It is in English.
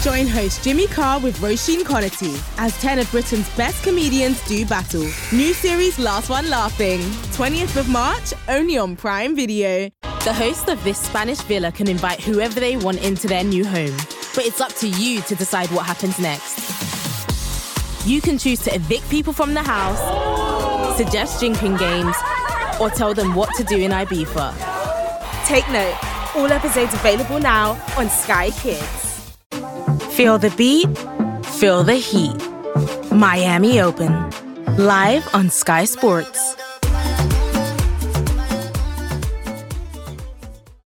Join host Jimmy Carr with Roisin Connerty as 10 of Britain's best comedians do battle. New series Last One Laughing. 20th of March, only on Prime Video. The host of This Spanish Villa can invite whoever they want into their new home. But it's up to you to decide what happens next. You can choose to evict people from the house, suggest drinking games, or tell them what to do in Ibiza. Take note. All episodes available now on Sky Kids. Feel the beat, feel the heat. Miami Open. Live on Sky Sports.